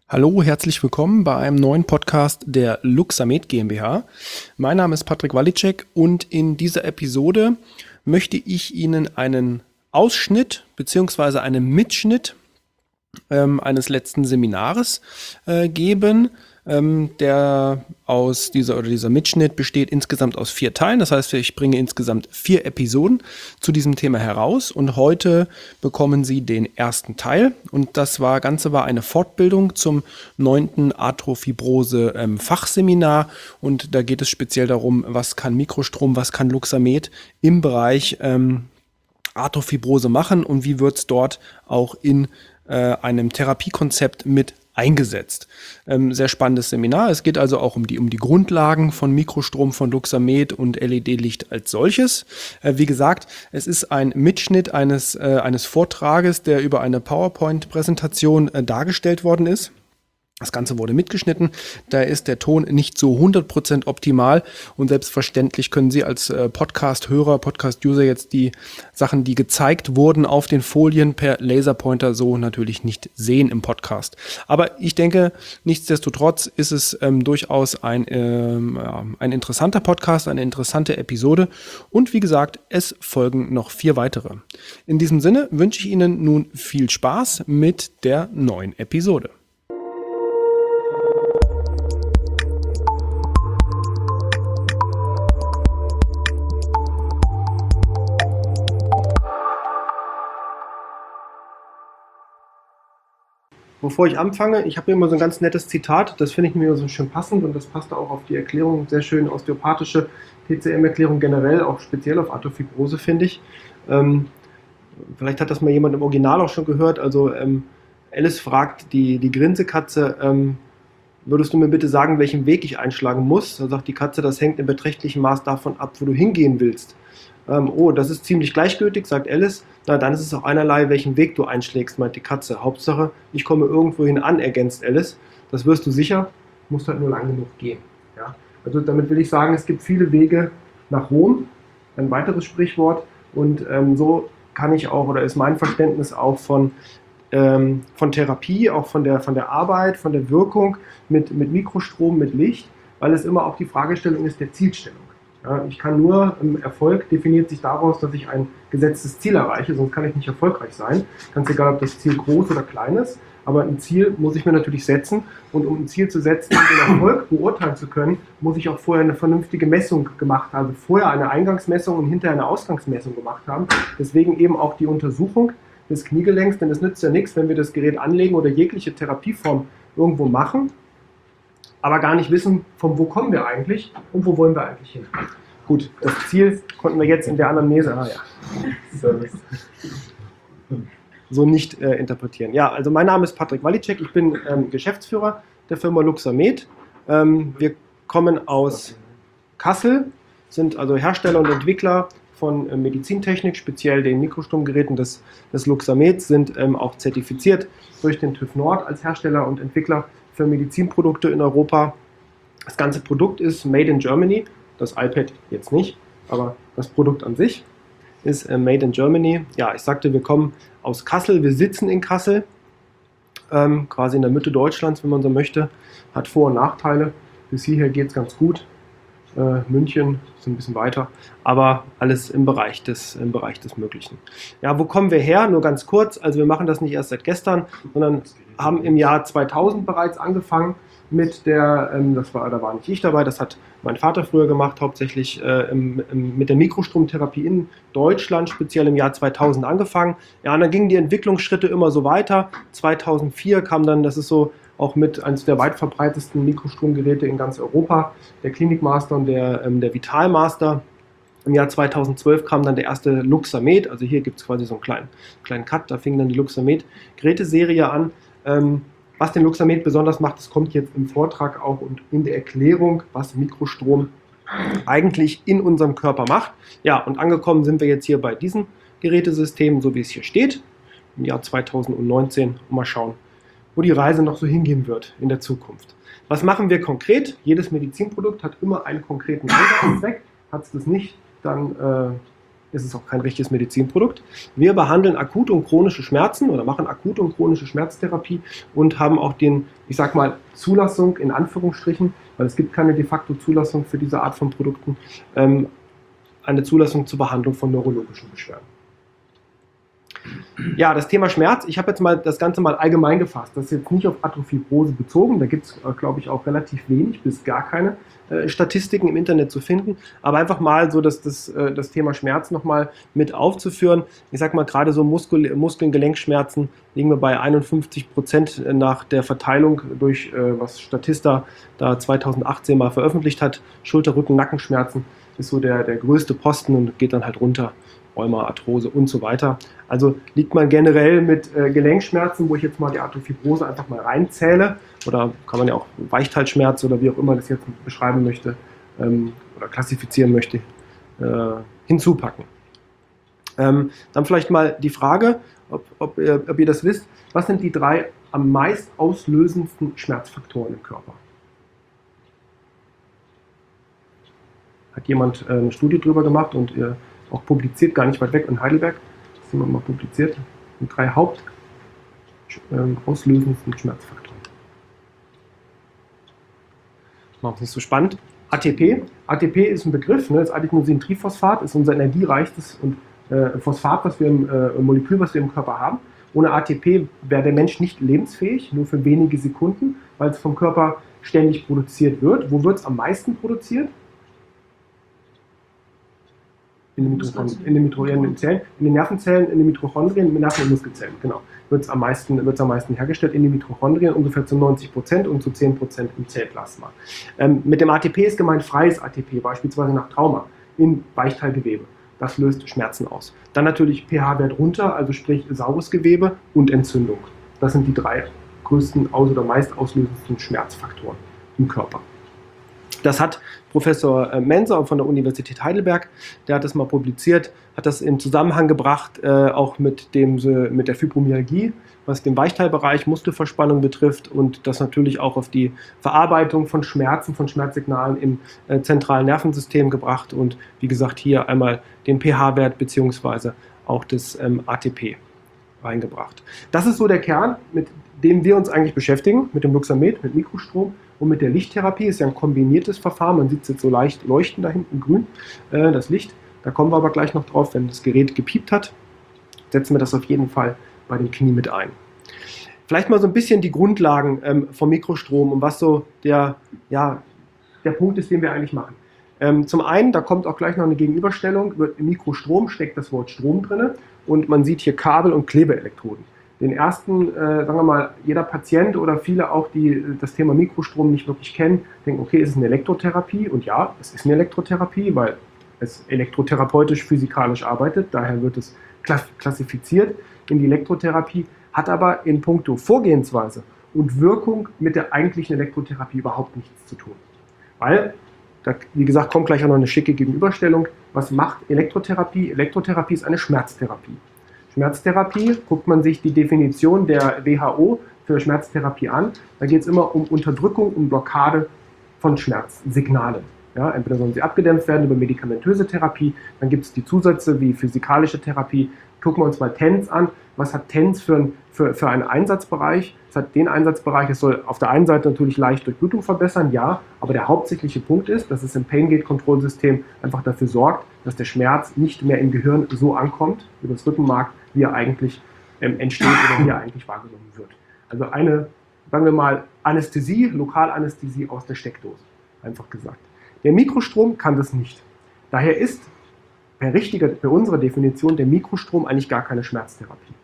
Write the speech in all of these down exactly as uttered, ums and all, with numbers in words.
Hallo, herzlich willkommen bei einem neuen Podcast der Luxamed GmbH. Mein Name ist Patrick Walicek und in dieser Episode möchte ich Ihnen einen Ausschnitt bzw. einen Mitschnitt ähm, eines letzten Seminares äh, geben. Ähm, der aus dieser oder dieser Mitschnitt besteht insgesamt aus vier Teilen. Das heißt, ich bringe insgesamt vier Episoden zu diesem Thema heraus und heute bekommen Sie den ersten Teil. Und das war, Ganze war eine Fortbildung zum neunten Arthrofibrose ähm, Fachseminar. Und da geht es speziell darum, was kann Mikrostrom, was kann Luxamed im Bereich ähm, Arthrofibrose machen und wie wird es dort auch in äh, einem Therapiekonzept mit eingesetzt. Ähm, sehr spannendes Seminar. Es geht also auch um die, um die Grundlagen von Mikrostrom, von Luxamed und L E D-Licht als solches. Äh, wie gesagt, es ist ein Mitschnitt eines, äh, eines Vortrages, der über eine PowerPoint-Präsentation äh, dargestellt worden ist. Das Ganze wurde mitgeschnitten, da ist der Ton nicht so hundert Prozent optimal und selbstverständlich können Sie als äh, Podcast-Hörer, Podcast-User jetzt die Sachen, die gezeigt wurden auf den Folien per Laserpointer so natürlich nicht sehen im Podcast. Aber ich denke, nichtsdestotrotz ist es ähm, durchaus ein, ähm, ja, ein interessanter Podcast, eine interessante Episode und wie gesagt, es folgen noch vier weitere. In diesem Sinne wünsche ich Ihnen nun viel Spaß mit der neuen Episode. Bevor ich anfange, ich habe hier immer so ein ganz nettes Zitat, das finde ich mir so schön passend und das passt auch auf die Erklärung, sehr schön osteopathische T C M-Erklärung generell, auch speziell auf Arthrofibrose, finde ich. Ähm, vielleicht hat das mal jemand im Original auch schon gehört, also ähm, Alice fragt die, die Grinsekatze, ähm, würdest du mir bitte sagen, welchen Weg ich einschlagen muss? Da sagt die Katze, das hängt in beträchtlichem Maß davon ab, wo du hingehen willst. Ähm, oh, das ist ziemlich gleichgültig, sagt Alice. Na, dann ist es auch einerlei, welchen Weg du einschlägst, meint die Katze. Hauptsache, ich komme irgendwohin an, ergänzt Alice. Das wirst du sicher, musst halt nur lang genug gehen. Ja? Also damit will ich sagen, es gibt viele Wege nach Rom, ein weiteres Sprichwort. Und ähm, so kann ich auch, oder ist mein Verständnis auch von, ähm, von Therapie, auch von der, von der Arbeit, von der Wirkung mit, mit Mikrostrom, mit Licht, weil es immer auch die Fragestellung ist der Zielstellung. Ja, ich kann nur, Erfolg definiert sich daraus, dass ich ein gesetztes Ziel erreiche, sonst kann ich nicht erfolgreich sein. Ganz egal, ob das Ziel groß oder klein ist, aber ein Ziel muss ich mir natürlich setzen und um ein Ziel zu setzen und den Erfolg beurteilen zu können, muss ich auch vorher eine vernünftige Messung gemacht haben, also vorher eine Eingangsmessung und hinterher eine Ausgangsmessung gemacht haben. Deswegen eben auch die Untersuchung des Kniegelenks, denn es nützt ja nichts, wenn wir das Gerät anlegen oder jegliche Therapieform irgendwo machen, aber gar nicht wissen, von wo kommen wir eigentlich und wo wollen wir eigentlich hin. Gut, das Ziel konnten wir jetzt in der Anamnese ah, ja. so nicht äh, interpretieren. Ja, also mein Name ist Patrick Walicek, ich bin ähm, Geschäftsführer der Firma Luxamed. Ähm, wir kommen aus Kassel, sind also Hersteller und Entwickler von äh, Medizintechnik, speziell den Mikrostromgeräten des, des Luxamed, sind ähm, auch zertifiziert durch den TÜV Nord als Hersteller und Entwickler für Medizinprodukte in Europa. Das ganze Produkt ist Made in Germany, das iPad jetzt nicht, aber das Produkt an sich ist äh, Made in Germany. Ja, ich sagte, wir kommen aus Kassel, wir sitzen in Kassel, ähm, quasi in der Mitte Deutschlands, wenn man so möchte, hat Vor- und Nachteile. Bis hierher geht es ganz gut. Äh, München ist ein bisschen weiter, aber alles im Bereich des, im Bereich des Möglichen. Ja, wo kommen wir her? Nur ganz kurz, also wir machen das nicht erst seit gestern, sondern haben im Jahr zweitausend bereits angefangen mit der, ähm, das war, da war nicht ich dabei, das hat mein Vater früher gemacht, hauptsächlich äh, im, im, mit der Mikrostromtherapie in Deutschland, speziell im Jahr zweitausend angefangen. Ja, und dann gingen die Entwicklungsschritte immer so weiter. zweitausendvier kam dann, das ist so auch mit eines der weit verbreitetsten Mikrostromgeräte in ganz Europa, der Klinikmaster und der, ähm, der Vitalmaster. Im Jahr zweitausendzwölf kam dann der erste Luxamed, also hier gibt es quasi so einen kleinen, kleinen Cut, da fing dann die Luxamed-Geräteserie an. Ähm, was den Luxamed besonders macht, das kommt jetzt im Vortrag auch und in der Erklärung, was Mikrostrom eigentlich in unserem Körper macht. Ja, und angekommen sind wir jetzt hier bei diesem Gerätesystem, so wie es hier steht, im Jahr zweitausendneunzehn. Und mal schauen, wo die Reise noch so hingehen wird in der Zukunft. Was machen wir konkret? Jedes Medizinprodukt hat immer einen konkreten Einsatzzweck. Hat es das nicht, dann äh, ist es auch kein richtiges Medizinprodukt. Wir behandeln akute und chronische Schmerzen oder machen akute und chronische Schmerztherapie und haben auch den, ich sag mal, Zulassung in Anführungsstrichen, weil es gibt keine de facto Zulassung für diese Art von Produkten, ähm, eine Zulassung zur Behandlung von neurologischen Beschwerden. Ja, das Thema Schmerz, ich habe jetzt mal das Ganze mal allgemein gefasst. Das ist jetzt nicht auf Arthrofibrose bezogen, da gibt es, äh, glaube ich, auch relativ wenig bis gar keine äh, Statistiken im Internet zu finden, aber einfach mal so das, das, äh, das Thema Schmerz nochmal mit aufzuführen. Ich sage mal, gerade so Muskel, Muskeln, Gelenkschmerzen liegen wir bei einundfünfzig Prozent nach der Verteilung durch, äh, was Statista da zweitausendachtzehn mal veröffentlicht hat. Schulter, Rücken, Nackenschmerzen ist so der, der größte Posten und geht dann halt runter. Rheuma, Arthrose und so weiter. Also liegt man generell mit äh, Gelenkschmerzen, wo ich jetzt mal die Arthrofibrose einfach mal reinzähle, oder kann man ja auch Weichteilschmerz oder wie auch immer das jetzt beschreiben möchte ähm, oder klassifizieren möchte, äh, hinzupacken. Ähm, dann vielleicht mal die Frage, ob, ob, ihr, ob ihr das wisst, was sind die drei am meist auslösendsten Schmerzfaktoren im Körper? Hat jemand äh, eine Studie drüber gemacht und ihr auch publiziert, gar nicht weit weg in Heidelberg, das ist jemand mal publiziert, mit drei Haupt ähm, auslösendsten Schmerzfaktoren. Machen es nicht so spannend. A T P. A T P ist ein Begriff, ne, das Adenosintriphosphat ist unser energiereichstes und, äh, Phosphat, was wir im äh, Molekül, was wir im Körper haben. Ohne A T P wäre der Mensch nicht lebensfähig, nur für wenige Sekunden, weil es vom Körper ständig produziert wird. Wo wird es am meisten produziert? In den, Mitochondrien, in, den Mitochondrien, Zellen, in den Nervenzellen, in den Mitochondrien, in den Nerven- und Muskelzellen, genau. Wird es am meisten, wird's am meisten hergestellt in den Mitochondrien, ungefähr zu neunzig Prozent und zu zehn Prozent im Zellplasma. Ähm, mit dem A T P ist gemeint freies A T P, beispielsweise nach Trauma, in Weichteilgewebe. Das löst Schmerzen aus. Dann natürlich pH-Wert runter, also sprich saures Gewebe und Entzündung. Das sind die drei größten aus- oder meist auslösendsten Schmerzfaktoren im Körper. Das hat Professor Menser von der Universität Heidelberg, der hat das mal publiziert, hat das in Zusammenhang gebracht, äh, auch mit, dem, mit der Fibromyalgie, was den Weichteilbereich, Muskelverspannung betrifft und das natürlich auch auf die Verarbeitung von Schmerzen, von Schmerzsignalen im äh, zentralen Nervensystem gebracht und wie gesagt hier einmal den pH-Wert bzw. auch das ähm, A T P reingebracht. Das ist so der Kern, mit dem wir uns eigentlich beschäftigen, mit dem Luxamed, mit Mikrostrom. Und mit der Lichttherapie ist ja ein kombiniertes Verfahren. Man sieht es jetzt so leicht leuchten da hinten grün, äh, das Licht. Da kommen wir aber gleich noch drauf, wenn das Gerät gepiept hat. Setzen wir das auf jeden Fall bei dem Knie mit ein. Vielleicht mal so ein bisschen die Grundlagen ähm, vom Mikrostrom und was so der, ja, der Punkt ist, den wir eigentlich machen. Ähm, zum einen, da kommt auch gleich noch eine Gegenüberstellung, wird im Mikrostrom steckt das Wort Strom drin und man sieht hier Kabel- und Klebeelektroden. Den ersten, äh, sagen wir mal, jeder Patient oder viele auch, die das Thema Mikrostrom nicht wirklich kennen, denken, okay, ist es eine Elektrotherapie? Und ja, es ist eine Elektrotherapie, weil es elektrotherapeutisch, physikalisch arbeitet. Daher wird es klassifiziert in die Elektrotherapie, hat aber in puncto Vorgehensweise und Wirkung mit der eigentlichen Elektrotherapie überhaupt nichts zu tun. Weil, da, wie gesagt, kommt gleich auch noch eine schicke Gegenüberstellung. Was macht Elektrotherapie? Elektrotherapie ist eine Schmerztherapie. Schmerztherapie, guckt man sich die Definition der W H O für Schmerztherapie an, da geht es immer um Unterdrückung und Blockade von Schmerzsignalen. Ja, entweder sollen sie abgedämpft werden über medikamentöse Therapie, dann gibt es die Zusätze wie physikalische Therapie. Gucken wir uns mal TENS an. Was hat TENS für, ein, für, für einen Einsatzbereich? Es hat den Einsatzbereich, es soll auf der einen Seite natürlich leicht Durchblutung verbessern, ja, aber der hauptsächliche Punkt ist, dass es im Pain-Gate-Control-System einfach dafür sorgt, dass der Schmerz nicht mehr im Gehirn so ankommt, über das Rückenmark, wie er eigentlich ähm, entsteht oder wie er eigentlich wahrgenommen wird. Also eine, sagen wir mal, Anästhesie, Lokalanästhesie aus der Steckdose, einfach gesagt. Der Mikrostrom kann das nicht. Daher ist per richtiger, per unserer Definition der Mikrostrom eigentlich gar keine Schmerztherapie.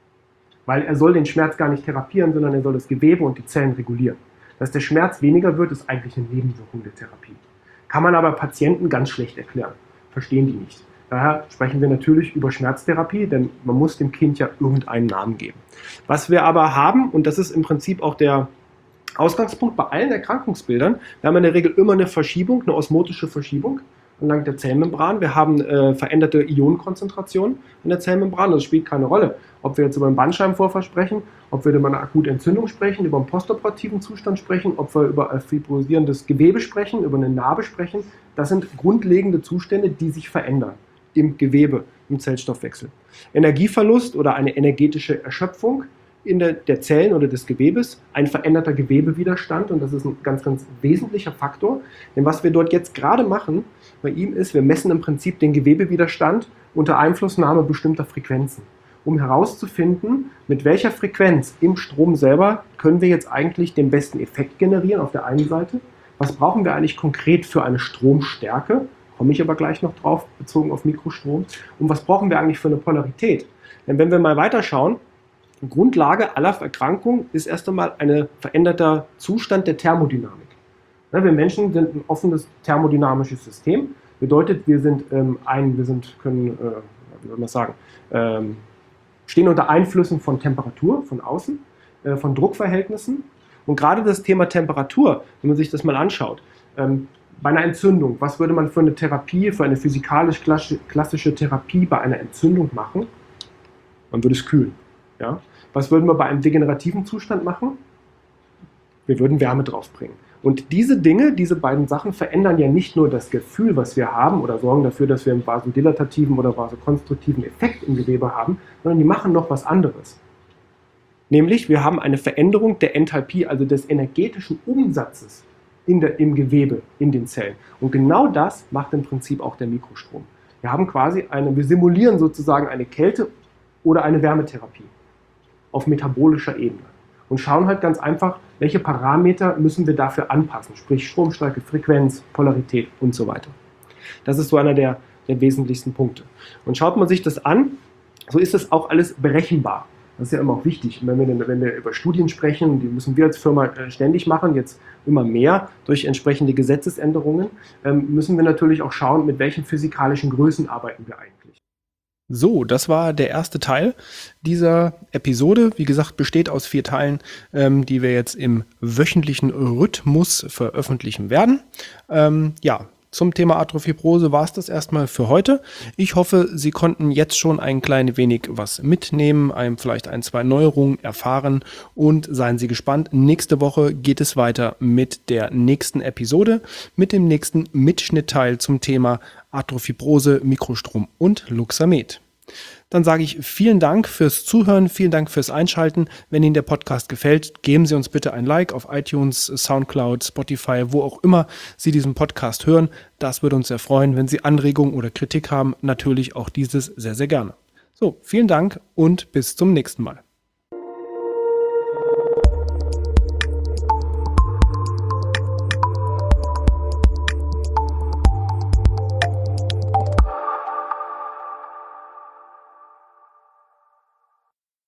Weil er soll den Schmerz gar nicht therapieren, sondern er soll das Gewebe und die Zellen regulieren. Dass der Schmerz weniger wird, ist eigentlich eine Nebenwirkung der Therapie. Kann man aber Patienten ganz schlecht erklären. Verstehen die nicht. Daher sprechen wir natürlich über Schmerztherapie, denn man muss dem Kind ja irgendeinen Namen geben. Was wir aber haben, und das ist im Prinzip auch der Ausgangspunkt bei allen Erkrankungsbildern, wir haben in der Regel immer eine Verschiebung, eine osmotische Verschiebung entlang der Zellmembran. Wir haben äh, veränderte Ionenkonzentrationen in der Zellmembran. Das spielt keine Rolle, ob wir jetzt über einen Bandscheibenvorfall sprechen, ob wir über eine akute Entzündung sprechen, über einen postoperativen Zustand sprechen, ob wir über ein fibrosierendes Gewebe sprechen, über eine Narbe sprechen. Das sind grundlegende Zustände, die sich verändern. im Gewebe, im Zellstoffwechsel. Energieverlust oder eine energetische Erschöpfung in der, der Zellen oder des Gewebes, ein veränderter Gewebewiderstand, und das ist ein ganz, ganz wesentlicher Faktor. Denn was wir dort jetzt gerade machen bei ihm ist, wir messen im Prinzip den Gewebewiderstand unter Einflussnahme bestimmter Frequenzen, um herauszufinden, mit welcher Frequenz im Strom selber können wir jetzt eigentlich den besten Effekt generieren auf der einen Seite. Was brauchen wir eigentlich konkret für eine Stromstärke? Komme ich aber gleich noch drauf, bezogen auf Mikrostrom. Und was brauchen wir eigentlich für eine Polarität? Denn wenn wir mal weiterschauen, Grundlage aller Erkrankungen ist erst einmal ein veränderter Zustand der Thermodynamik. Ja, wir Menschen sind ein offenes thermodynamisches System. Bedeutet, wir sind ähm, ein, wir sind, können, äh, wie soll man sagen, ähm, stehen unter Einflüssen von Temperatur, von außen, äh, von Druckverhältnissen. Und gerade das Thema Temperatur, wenn man sich das mal anschaut, ähm, bei einer Entzündung, was würde man für eine Therapie, für eine physikalisch-klassische Therapie bei einer Entzündung machen? Man würde es kühlen. Ja? Was würden wir bei einem degenerativen Zustand machen? Wir würden Wärme draufbringen. Und diese Dinge, diese beiden Sachen verändern ja nicht nur das Gefühl, was wir haben, oder sorgen dafür, dass wir einen vasodilatativen oder vasokonstruktiven Effekt im Gewebe haben, sondern die machen noch was anderes. Nämlich, wir haben eine Veränderung der Enthalpie, also des energetischen Umsatzes in der, im Gewebe, in den Zellen. Und genau das macht im Prinzip auch der Mikrostrom. Wir haben quasi eine, wir simulieren sozusagen eine Kälte- oder eine Wärmetherapie auf metabolischer Ebene. Und schauen halt ganz einfach, welche Parameter müssen wir dafür anpassen, sprich Stromstärke, Frequenz, Polarität und so weiter. Das ist so einer der, der wesentlichsten Punkte. Und schaut man sich das an, so ist das auch alles berechenbar. Das ist ja immer auch wichtig. Wenn wir, wenn wir über Studien sprechen, die müssen wir als Firma ständig machen, jetzt immer mehr durch entsprechende Gesetzesänderungen, müssen wir natürlich auch schauen, mit welchen physikalischen Größen arbeiten wir eigentlich. So, das war der erste Teil dieser Episode. Wie gesagt, besteht aus vier Teilen, ähm, die wir jetzt im wöchentlichen Rhythmus veröffentlichen werden. Ähm, ja, zum Thema Arthrofibrose war es das erstmal für heute. Ich hoffe, Sie konnten jetzt schon ein klein wenig was mitnehmen, ein, vielleicht ein, zwei Neuerungen erfahren, und seien Sie gespannt. Nächste Woche geht es weiter mit der nächsten Episode, mit dem nächsten Mitschnittteil zum Thema Arthrofibrose, Mikrostrom und Luxamed. Dann sage ich vielen Dank fürs Zuhören, vielen Dank fürs Einschalten. Wenn Ihnen der Podcast gefällt, geben Sie uns bitte ein Like auf iTunes, Soundcloud, Spotify, wo auch immer Sie diesen Podcast hören. Das würde uns sehr freuen. Wenn Sie Anregungen oder Kritik haben, natürlich auch dieses sehr, sehr gerne. So, vielen Dank und bis zum nächsten Mal.